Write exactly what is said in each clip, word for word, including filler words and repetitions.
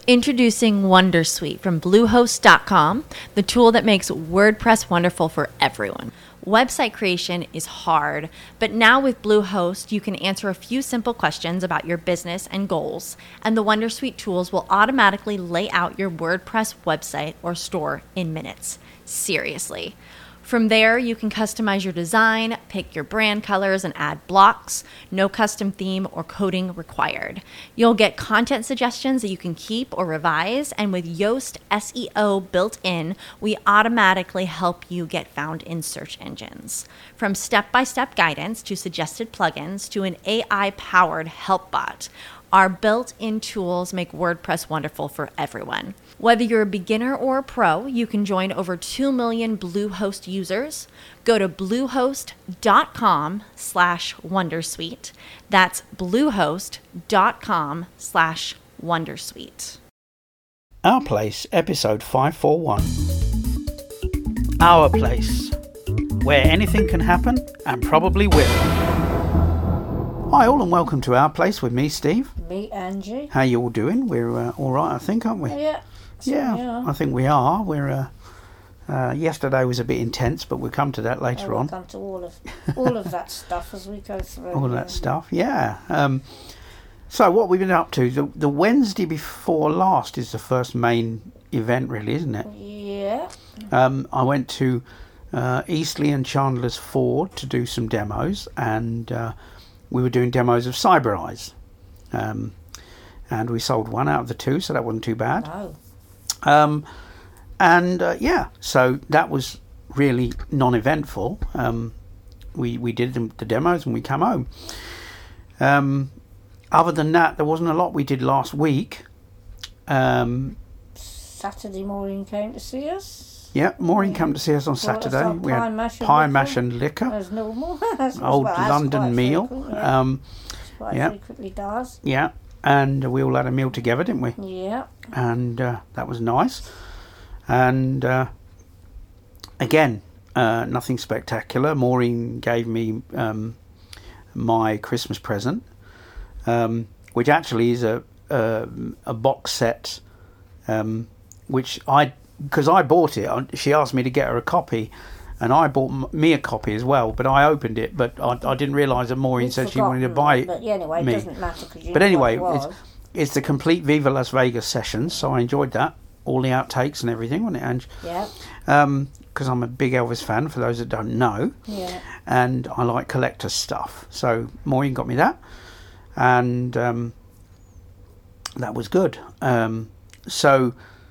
Introducing Wondersuite from Bluehost dot com, the tool that makes WordPress wonderful for everyone. Website creation is hard, but now with Bluehost, you can answer a few simple questions about your business and goals, and the Wondersuite tools will automatically lay out your WordPress website or store in minutes. Seriously. From there, you can customize your design, pick your brand colors, and add blocks. No custom theme or coding required. You'll get content suggestions that you can keep or revise, and with Yoast S E O built in, we automatically help you get found in search engines. From step-by-step guidance to suggested plugins to an A I-powered help bot, our built-in tools make WordPress wonderful for everyone. Whether you're a beginner or a pro, you can join over two million Bluehost users. Go to bluehost.com slash Wondersuite. That's bluehost.com slash Wondersuite. Our Place, episode five forty-one. Our Place, where anything can happen and probably will. Hi all and welcome to Our Place with me, Steve. Me, Angie. How you all doing? We're uh, all right, I think, aren't we? Yeah. Yeah, I think we are. We're. Uh, uh, yesterday was a bit intense, but we'll come to that later oh, we'll on. Come to all of all of that stuff as we go through. All of that stuff, yeah. Um, so what we've been up to? The, the Wednesday before last is the first main event, really, isn't it? Yeah. Um, I went to uh, Eastleigh and Chandler's Ford to do some demos, and uh, we were doing demos of Cyber Eyes. Um, and we sold one out of the two, so that wasn't too bad. No. Um, and uh, yeah, so that was really non-eventful. Um, we we did the, the demos and we came home. Um, other than that, there wasn't a lot we did last week. Um, Saturday morning came to see us. Yeah, Maureen came to see us on Saturday. Well, we pie had mash pie and mash and liquor. As normal. as, Old well, as London meal. Frequent, yeah. Um, quite yeah. frequently does. Yeah, and we all had a meal together, didn't we? Yeah. And uh, that was nice. And uh, again, uh, nothing spectacular. Maureen gave me um, my Christmas present, um, which actually is a a, a box set, um, which I because I bought it. She asked me to get her a copy, and I bought me a copy as well. But I opened it, but I, I didn't realise that Maureen You'd said she wanted to buy it. But yeah, anyway, me. it doesn't matter because you But know anyway, what it it's, was. it's the complete Viva Las Vegas sessions, so I enjoyed that. All the outtakes and everything, wasn't it, Ange? Yeah. Um, because I'm a big Elvis fan, for those that don't know. Yeah. And I like collector's stuff. So Maureen got me that. And um, that was good. Um, so,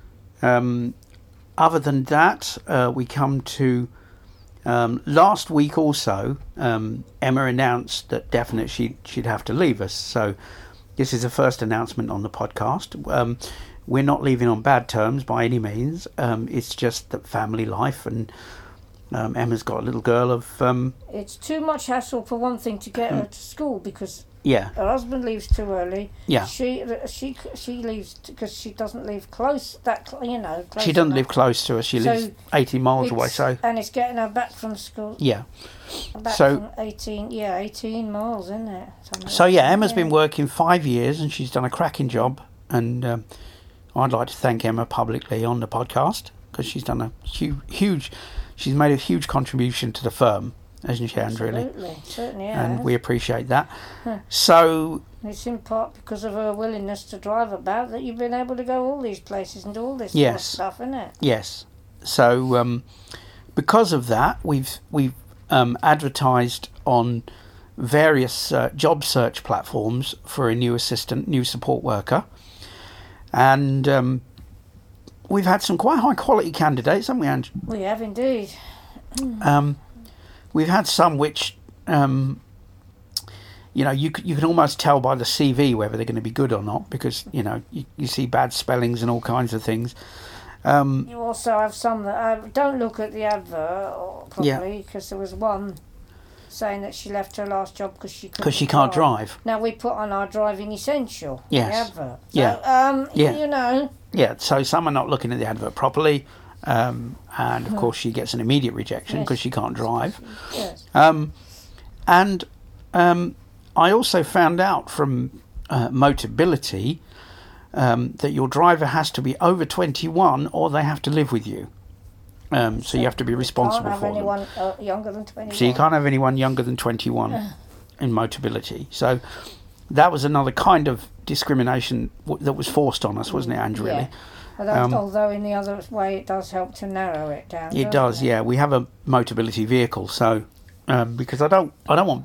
um, other than that, uh, we come to... Um, last week also, um, Emma announced that definitely she, she'd have to leave us. So this is the first announcement on the podcast. Um, we're not leaving on bad terms by any means. Um, it's just that family life, and um, Emma's got a little girl of... Um, it's too much hassle for one thing to get her to school because yeah. her husband leaves too early. Yeah. She she she leaves because she doesn't live close. That you know. Close She doesn't enough. live close to us. She So lives eighty miles away. It's- So and it's getting her back from school. yeah. Back So- from eighteen, yeah, eighteen miles, isn't it? Something So like yeah, that, Emma's yeah. been working five years and she's done a cracking job. And um, I'd like to thank Emma publicly on the podcast because she's done a huge, huge, she's made a huge contribution to the firm, hasn't she, Anne, really? Absolutely, certainly has. And we appreciate that. So It's in part because of her willingness to drive about that you've been able to go all these places and do all this Yes. sort of stuff, isn't it? yes, so um, because of that, we've we've um, advertised on various uh, job search platforms for a new assistant, new support worker, and um, we've had some quite high quality candidates, haven't we, Ange? We have indeed. Um, we've had some which, um, you know, you c- you can almost tell by the C V whether they're going to be good or not because, you know, you, you see bad spellings and all kinds of things. Um, You also have some that uh, don't look at the advert or properly because there was one saying that she left her last job because she couldn't because she can't drive. Now we put on our driving essential. Yes. The advert. Yeah. So, um, Yeah. You know. Yeah, so some are not looking at the advert properly. Um, and, of course, she gets an immediate rejection because Yes. she can't drive. Yes. Um, and um, I also found out from uh, Motability um, that your driver has to be over twenty-one or they have to live with you. Um, so, so you have to be responsible can't have for anyone, them. Uh, younger than twenty-one. So you can't have anyone younger than twenty-one in Motability. So that was another kind of discrimination w- that was forced on us, wasn't it, Ange, really? Yeah. Although, um, although in the other way it does help to narrow it down. It does, it? yeah. We have a Motability vehicle, so um, because I don't, I don't want.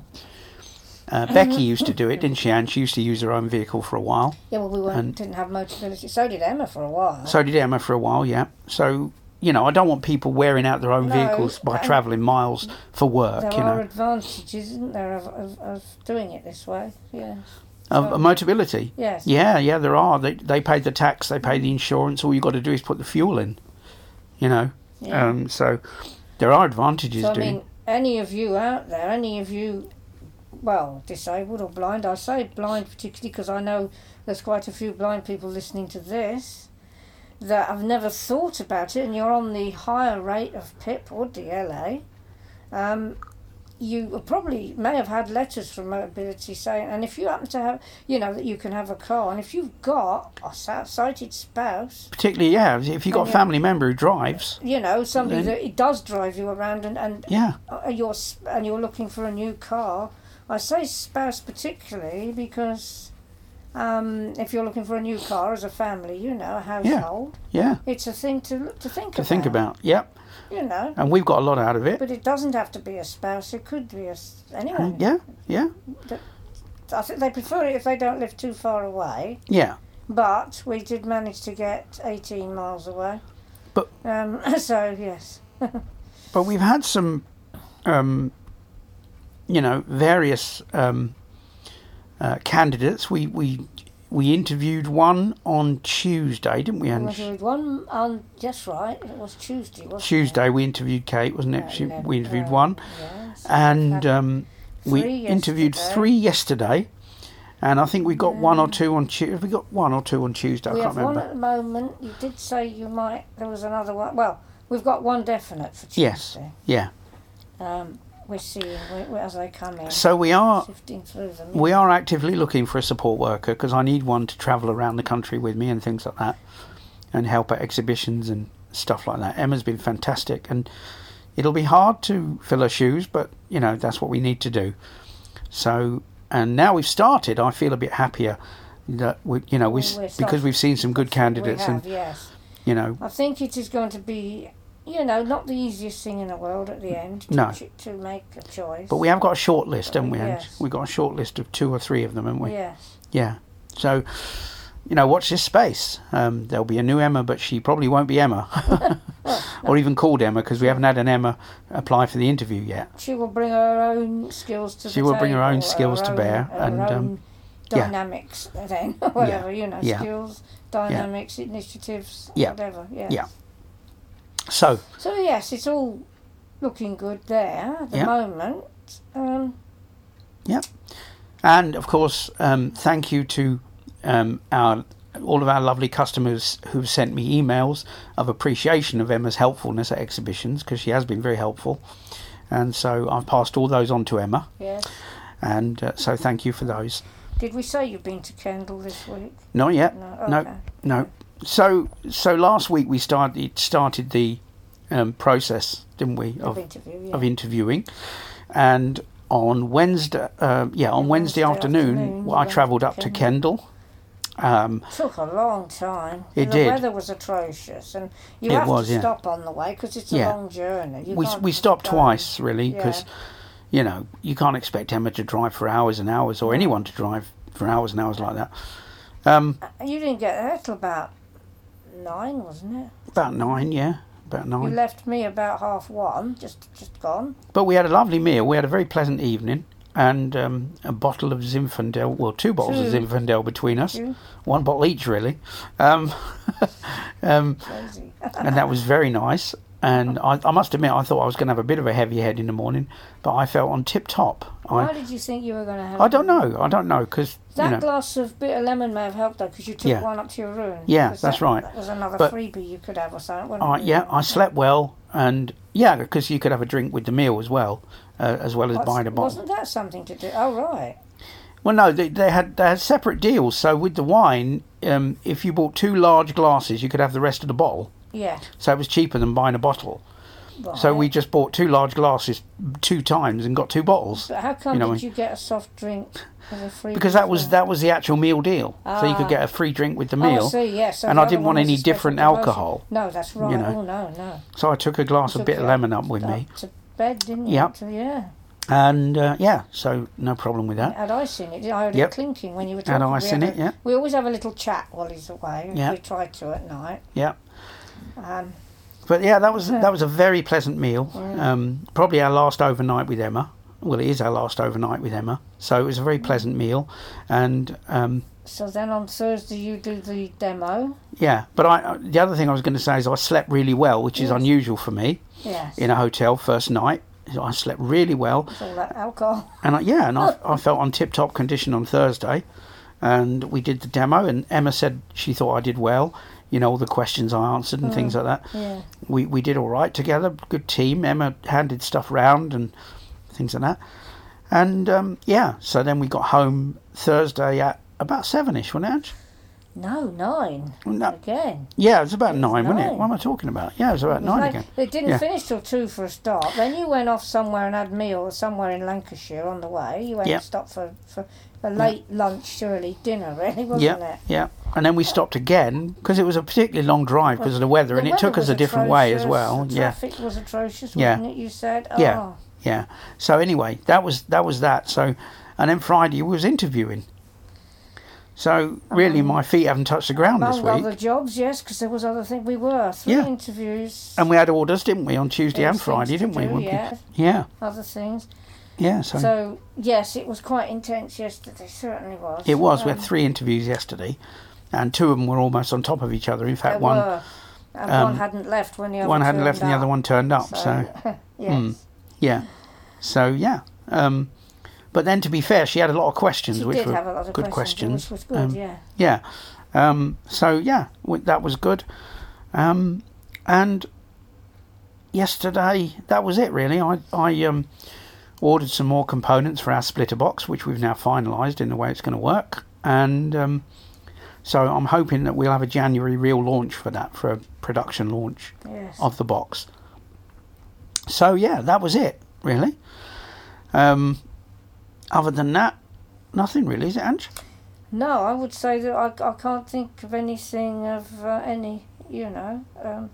Uh, Becky used to do it, didn't she? And she used to use her own vehicle for a while. Yeah, well, we weren't, didn't have Motability. So did Emma for a while. So did Emma for a while, yeah. So you know, I don't want people wearing out their own no, vehicles by travelling miles for work. There you are know, advantages, isn't there, of, of, of doing it this way? Yes. Of so, Motability. Yes. Yeah, yeah, there are. They they pay the tax, they pay the insurance. All you got to do is put the fuel in. You know, yeah. um, so there are advantages. So I doing. mean, any of you out there, any of you, well, disabled or blind. I say blind particularly because I know there's quite a few blind people listening to this that have never thought about it, and you're on the higher rate of P I P or D L A. Um, you probably may have had letters from Motability saying, and if you happen to have, you know, that you can have a car, and if you've got a sighted spouse, particularly, yeah, if you've got a family member who drives, you know, somebody then, that it does drive you around, and and yeah, you're and you're looking for a new car. I say spouse particularly because um, if you're looking for a new car as a family, you know, a household, yeah, yeah. it's a thing to to think to about. think about, yep. You know, and we've got a lot out of it. But it doesn't have to be a spouse. It could be a anyone. Yeah, yeah. I think they prefer it if they don't live too far away. Yeah. But we did manage to get eighteen miles away. But um, so yes. But we've had some, um, you know, various um, uh, candidates. We we. We interviewed one on Tuesday, didn't we, Ange? We interviewed one on, just right, it was Tuesday, wasn't Tuesday it? we interviewed Kate, wasn't it? Uh, she, no, we interviewed uh, one. Yes. And um, we yesterday. interviewed three yesterday. And I think we got yeah. one or two on Tuesday. We got one or two on Tuesday, we I can't have remember. one at the moment. You did say you might, there was another one. Well, we've got one definite for Tuesday. Yes, yeah. Um, we're seeing we, as they come in. So we are sifting through them. We are actively looking for a support worker because I need one to travel around the country with me and things like that, and help at exhibitions and stuff like that. Emma's been fantastic, and it'll be hard to fill her shoes, but you know that's what we need to do. So, and now we've started, I feel a bit happier that we, you know, we well, because we've seen some good candidates, we have, and yes. you know, I think it is going to be. You know, not the easiest thing in the world at the end to, no. to, to make a choice. But we have got a short list, haven't we? Yes. We've got a short list of two or three of them, haven't we? Yes. Yeah. So, you know, watch this space. Um, there'll be a new Emma, but she probably won't be Emma. well, no. Or even called Emma, because we haven't had an Emma apply for the interview yet. She will bring her own skills to she the will table. bring her own skills her to own, bear. Her and own um, dynamics yeah. then, whatever, yeah. you know, yeah. skills, dynamics, yeah. initiatives, yeah. whatever, yes. Yeah. So, so yes, it's all looking good there at the yeah. moment. Um, yeah, and of course, um, thank you to um, our all of our lovely customers who've sent me emails of appreciation of Emma's helpfulness at exhibitions, because she has been very helpful, and so I've passed all those on to Emma. Yes. And uh, so thank you for those. Did we say you've been to Kendal this week? Not yet. No. Okay. No. No. So, so last week we started started the um, process, didn't we, of, of, interview, yeah. of interviewing, and on Wednesday, uh, yeah, on Wednesday, Wednesday afternoon, afternoon well, I travelled up to Kendal. Um, it took a long time. It the did. The weather was atrocious, and you it have was, to yeah. stop on the way because it's a yeah. long journey. You we can't we stopped go. twice, really, because yeah. you know you can't expect Emma to drive for hours and hours, or anyone to drive for hours and hours like that. Um, you didn't get there till about nine, wasn't it? About nine, yeah, about nine. You left me about half one, just just gone. But we had a lovely meal. We had a very pleasant evening, and um, a bottle of Zinfandel. Well, two bottles two. of Zinfandel between us, two. one bottle each, really. Um, um, Crazy. And that was very nice. And I, I must admit, I thought I was going to have a bit of a heavy head in the morning, but I felt on tip top. Why I, did you think you were going to have? I don't know. I don't know because that you know, glass of bitter lemon may have helped though, because you took yeah. one up to your room. Yeah, that's that, right. That was another but, freebie you could have or something. Wouldn't uh, it? Yeah, I slept well, and yeah, because you could have a drink with the meal as well, uh, as well as What's, buying a bottle. Wasn't that something to do? Oh right. Well, no, they, they had they had separate deals. So with the wine, um, if you bought two large glasses, you could have the rest of the bottle. Yeah. So it was cheaper than buying a bottle. Right. So we just bought two large glasses two times and got two bottles. But how come you know, did you get a soft drink as a free? Because that was for- that was the actual meal deal. Ah. So you could get a free drink with the Oh, meal. I see, yes. So and the I other didn't one want was a any special different promotion. alcohol. No, that's right. you know. Oh no, no. So I took a glass of Took bitter it lemon up with up me. to bed, didn't you? Yep. So, yeah. And uh, yeah, so no problem with that. Had ice in it. I heard Yep. it clinking when you were Had talking. ice We in had it, a- yeah. We always have a little chat while he's away. Yeah. We try to at night. Yeah. Um, But yeah, that was that was a very pleasant meal. Um, probably our last overnight with Emma. Well, it is our last overnight with Emma. So it was a very pleasant meal, and um, so then on Thursday you do the demo. yeah. But I the other thing I was going to say is I slept really well, which is Yes. unusual for me Yes. in a hotel first night. I slept really well, It's all that alcohol. and I, yeah, and I, I felt on tip top condition on Thursday, and we did the demo, and Emma said she thought I did well. You know, all the questions I answered and things like that. Yeah. We we did all right together. Good team. Emma handed stuff round and things like that. And um, yeah, so then we got home Thursday at about seven-ish, wasn't it, Ange? No, nine. No. Again. Yeah, it was about It was nine, wasn't it? nine. What am I talking about? Yeah, it was about It was nine like- again. It didn't Yeah. finish till two for a start. Then you went off somewhere and had meal somewhere in Lancashire on the way. You went Yeah. and stopped for, for a late lunch, early dinner, really, wasn't Yeah, it? yeah. And then we stopped again because it was a particularly long drive because of the weather, The and it took weather us a was different way as atrocious, well. The Yeah, traffic was atrocious, Yeah. wasn't it? You said. Yeah. Oh. yeah. So anyway, that was that was that. So, and then Friday was interviewing. So really, Um, my feet haven't touched the ground this Among week. other jobs, yes, because there was other things. We were three Yeah. interviews. And we had orders, didn't we, on Tuesday There and was things Friday, to didn't we? do, Weren't we? yeah. Yeah, Other things. yeah. So, So yes, it was quite intense yesterday. Certainly was. it was. We had Um, three interviews yesterday, and two of them were almost on top of each other. In There fact, one were. And um, one hadn't left when the other one hadn't turned left, and the other up. one turned up. So, So, yes. mm, yeah. So yeah. Um, but then, to be fair, she had a lot of questions, She which did were have a lot of good questions, questions. which was good, Um, yeah. Yeah. Um, so yeah, w- that was good. Um, and yesterday, that was it really. I I um, ordered some more components for our splitter box, which we've now finalised in the way it's going to work. And um, so I'm hoping that we'll have a January real launch for that, for a production launch Yes. of the box. So yeah, that was it really. Um, other than that, nothing really, is it, Ange? No, I would say that I, I can't think of anything of uh, any, you know, um,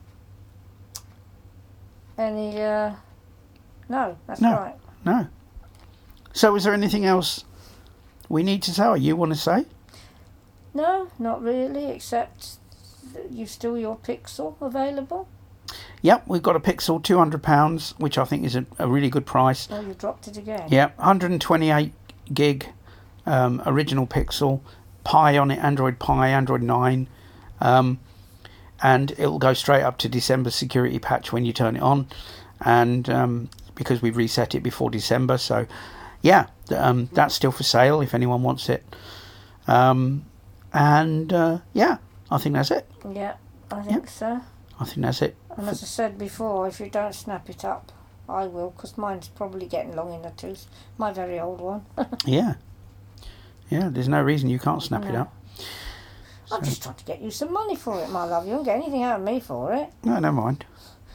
any, uh, no, that's No. right. No. So is there anything else we need to say or you want to say? No, not really, except that you've still your Pixel available. Yep, we've got a Pixel two hundred pounds, which I think is a, a really good price. Oh, you dropped it again. Yeah, one hundred twenty-eight gig um, original Pixel, Pi on it, Android Pi, Android nine, um, and it'll go straight up to December security patch when you turn it on, and um, because we've reset it before December, so yeah, um, that's still for sale if anyone wants it. Um, and uh, yeah, I think that's it. Yeah, I think so. I think that's it. And as I said before, if you don't snap it up, I will, because mine's probably getting long in the tooth. My very old one. Yeah. Yeah, there's no reason you can't snap it No. up. I'm just trying to get you some money for it, my love. You won't get anything out of me for it. No, never mind.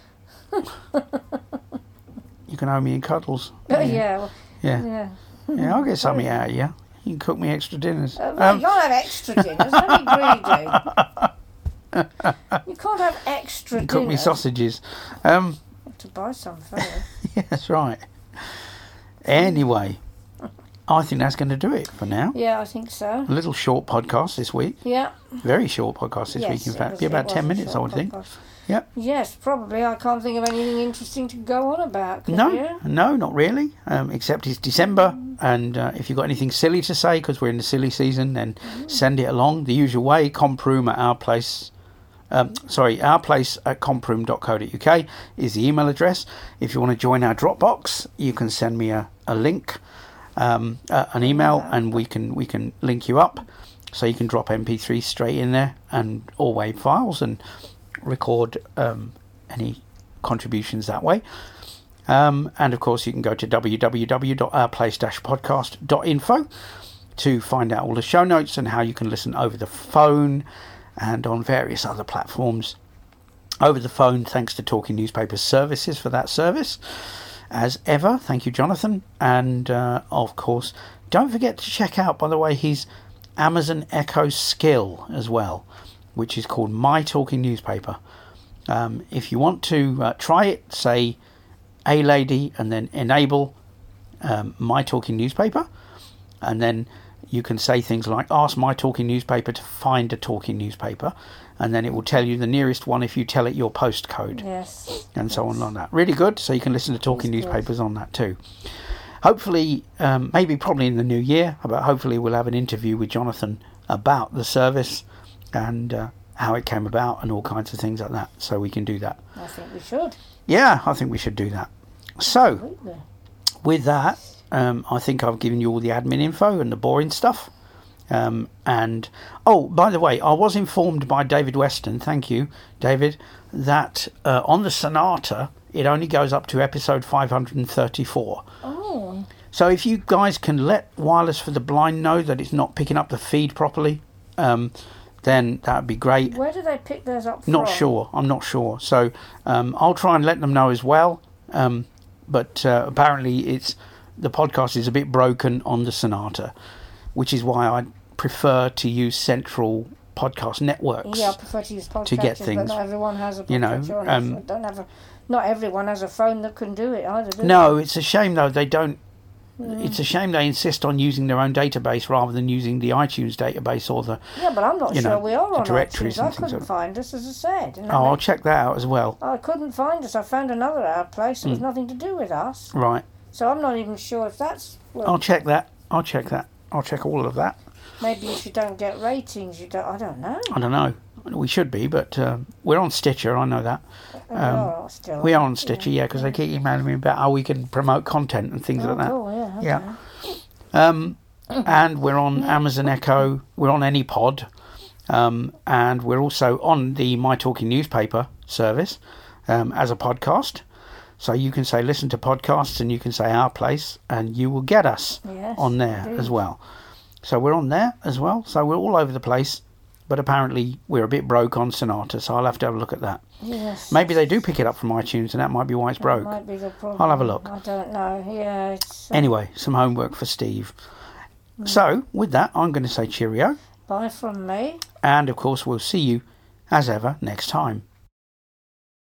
You can owe me in cuddles. Yeah, yeah. Well, Yeah. yeah. Yeah, I'll get something out of you. You can cook me extra dinners. Uh, well, Um, you can't have extra dinners. Don't be greedy. You can't have extra cook me dinners. sausages. Um, You have to buy some first. yeah, that's right. Anyway, I think that's going to do it for now. Yeah, I think so. A little short podcast this week. Yeah. Very short podcast this Yes, week, in it fact. was- Be it about was ten a minutes, I short would think. podcast. Yep. Yes, probably. I can't think of anything interesting to go on about. Can No, you? no, not really. Um, except it's December, and uh, if you've got anything silly to say, because we're in the silly season, then send it along the usual way. Comproom at our place. Um, sorry, our place at comproom dot co dot uk is the email address. If you want to join our Dropbox, you can send me a, a link, um, uh, an email, and we can we can link you up, so you can drop M P three straight in there and or WAV files and record um, any contributions that way. Um, and of course, you can go to w w w dot our place dash podcast dot info to find out all the show notes and how you can listen over the phone and on various other platforms. Over the phone, thanks to Talking Newspapers Services for that service. As ever, thank you, Jonathan. And, uh, of course, don't forget to check out, by the way, his Amazon Echo skill as well, which is called My Talking Newspaper. Um, if you want to uh, try it, say A Lady and then enable um, My Talking Newspaper, and then you can say things like, ask My Talking Newspaper to find a talking newspaper, and then it will tell you the nearest one if you tell it your postcode. Yes. And so yes. on like that. Really good. So you can listen to talking That's newspapers good. on that too. Hopefully, um, maybe probably in the new year, but hopefully we'll have an interview with Jonathan about the service and uh, how it came about and all kinds of things like that. So we can do that. I think we should. Yeah, I think we should do that. So, Absolutely. with that, um, I think I've given you all the admin info and the boring stuff. Um, and, oh, by the way, I was informed by David Weston, thank you, David, that uh, on the Sonata, it only goes up to episode five hundred thirty-four. Oh. So if you guys can let Wireless for the Blind know that it's not picking up the feed properly, um, then that would be great. Where do they pick those up from? Not sure. I'm not sure. So um, I'll try and let them know as well. Um, but uh, apparently it's the podcast is a bit broken on the Sonata, which is why I prefer to use central podcast networks. Yeah, I prefer to use podcatchers, to get things, but not everyone has a podcatcher. you know, on um, it. Don't have a, not everyone has a phone that can do it either, do No, it's a shame though they don't. Mm. It's a shame they insist on using their own database rather than using the iTunes database or the. Yeah, but I'm not you sure know, we are the on directories iTunes. I and things couldn't like- find us, as I said. And Oh, I, I'll check that out as well. I couldn't find us. I found another our place that Hmm. was nothing to do with us. Right. So I'm not even sure if that's... Well, I'll check that. I'll check that. I'll check all of that. maybe if you don't get ratings, you don't... I don't know. I don't know. We should be, but uh, we're on Stitcher. I know that. we Um, are still. We are on Stitcher, yeah, because they keep emailing me about how we can promote content and things Oh, like that. cool, yeah. Okay. Yeah. Um, and we're on Amazon Echo. We're on AnyPod. Um, and we're also on the My Talking Newspaper service um, as a podcast. So you can say listen to podcasts and you can say Our Place and you will get us Yes, on there indeed. as well. So we're on there as well. So we're all over the place. But apparently we're a bit broke on Sonata, so I'll have to have a look at that. Yes. Maybe they do pick it up from iTunes and that might be why it's That broke. might be the problem. I'll have a look. I don't know. Yeah, it's... Uh, Anyway, some homework for Steve. So, with that, I'm going to say cheerio. Bye from me. And, of course, we'll see you, as ever, next time.